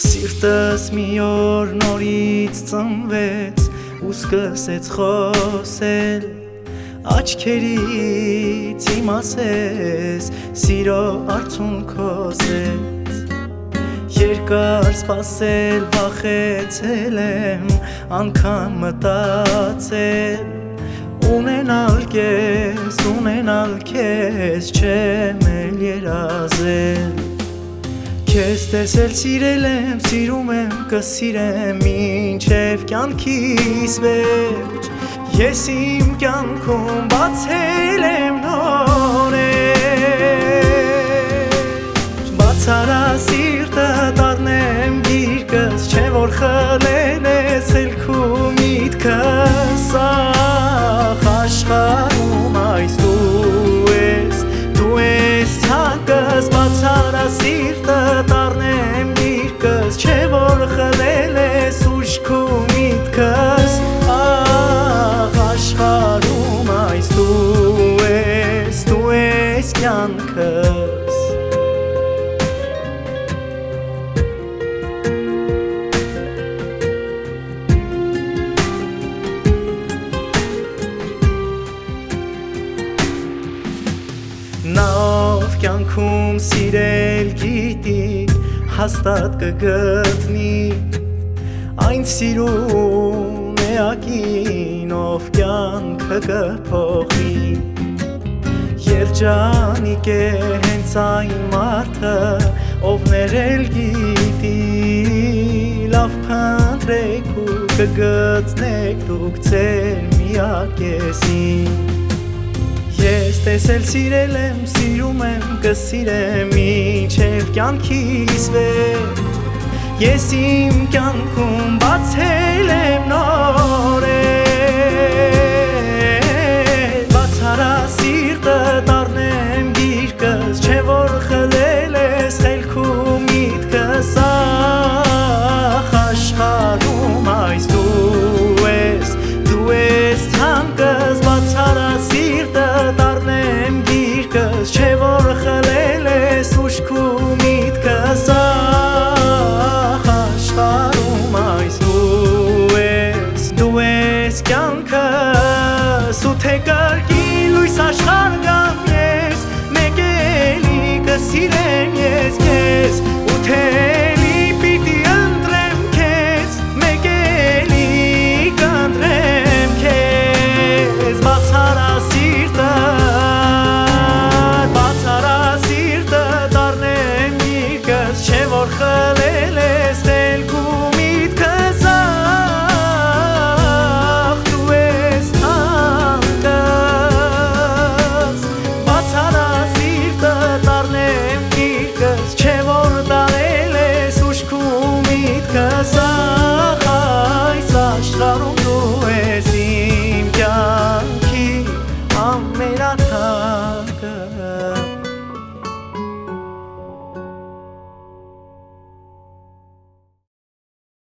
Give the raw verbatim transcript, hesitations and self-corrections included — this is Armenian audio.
Սիրտս մի օր նորից ծնվեց ու սկսեց խոսել, աչքերից իմ ասես սիրո արցունքոզեց։ Երկար սպասել վախեցել եմ, անգամ մտածել, ունենալ կեզ, ունենալ կեզ չեմ էլ երազել։ Քեզ տեսել սիրել եմ, սիրում եմ, կսիրեմ մինչև կյանքիս վերջ։ Ես իմ կյանքում բացել եմ նորեր, բացարա սիրտը դառնեմ գիրկս, չէ որ խլել ես խելքու միտքս, ախ աշխարհում այս դու ես, դու ես ցանկս, բացարա սիրտը դառնեմ գիրկս, չէ որ խլել ես ուշքու միտքս, ախ աշխարհում այս դու ես, դու ես կյանքս։ Նա ով կյանքում սիրել գիտի, հաստատ կգտնի այն սիրուն էակին, ով կյանքը կփոխի։ Երջանիկ է հենց այն մարդը, ով ներել գիտի, լավ փնտրեք ու կգտնեք դուք ձեր միակեսին։ Ես տեսել սիրել եմ, սիրում եմ, կսիրեմ մինչև կյանքիս վերջ։ Ես իմ կյանքում բացել եմ նորեր, բացարա սիրտը դառնեմ գիրկս, չէ որ խլել ես խելքու միտքս, ախ աշխարհում այս դու ես, դու ես ցանկս, բացարա սիրտը դառնեմ գիրկս, չէ որ խլել ես ուշքու միտքս, ախ աշխարհում այս դու ես, դու ես կյանքս, ու թե կրկին լույս աշխարհ գամ ես, մեկ էլի կսիրեմ ես քեզ, ու թե էլի պիտի ընտրեմ քեզ, մեկ էլի կընտրեմ քեզ, բացարա սիրտը, բացարա սիրտը դառնեմ գիրկս, չէ որ խլել ես խելքու միտքս, ախ դու ես ցանկս, բացարա սիրտը դառնեմ գիրկս, չէ որ տարել ես ուշքու միտքս, ախ այս աշխարհում դու ես